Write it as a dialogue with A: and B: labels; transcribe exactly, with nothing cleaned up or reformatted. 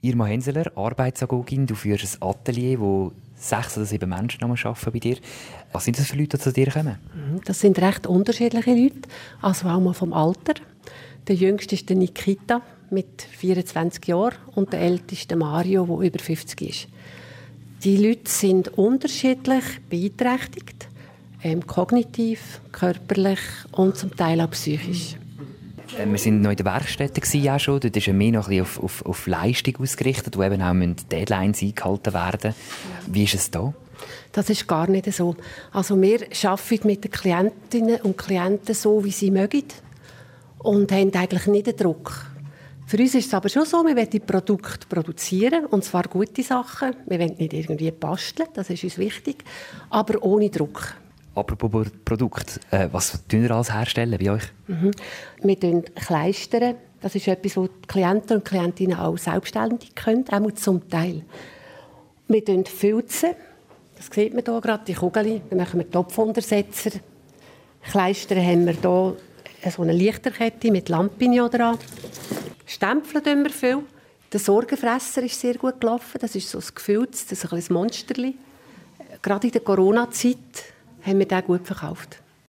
A: Irma Henseler, Arbeitsagogin. Du führst ein Atelier, wo sechs oder sieben Menschen arbeiten bei dir. Was sind das für Leute, die zu dir kommen?
B: Das sind recht unterschiedliche Leute, also auch mal vom Alter. Der jüngste ist der Nikita mit vierundzwanzig Jahren und der älteste Mario, der über fünfzig ist. Die Leute sind unterschiedlich beeinträchtigt, ähm, kognitiv, körperlich und zum Teil auch psychisch.
A: Wir waren noch in den Werkstätten auch schon. Dort ist ja mehr noch ein bisschen auf, auf, auf Leistung ausgerichtet, wo eben auch Deadlines eingehalten werden. Wie ist es da?
B: Das ist gar nicht so. Also wir arbeiten mit den Klientinnen und Klienten so, wie sie mögen und haben eigentlich nicht den Druck. Für uns ist es aber schon so, wir wollen die Produkte produzieren, und zwar gute Sachen. Wir wollen nicht irgendwie basteln, das ist uns wichtig, aber ohne Druck.
A: Apropos Produkt, äh, was tun ihr alles herstellen bei euch?
B: Mhm. Wir tun Kleistern. Das ist etwas, was die Klienten und Klientinnen auch selbstständig können, auch zum Teil. Wir tun Filzen. Das sieht man hier gerade, die Kugeln. Dann machen wir Topfuntersetzer. Kleistern haben wir hier so eine Lichterkette mit Lampignon dran. Stempeln tun wir viel. Der Sorgenfresser ist sehr gut gelaufen. Das ist so ein Gefilz, das ist ein kleines Monsterli. Gerade in der Corona-Zeit haben wir den gut verkauft.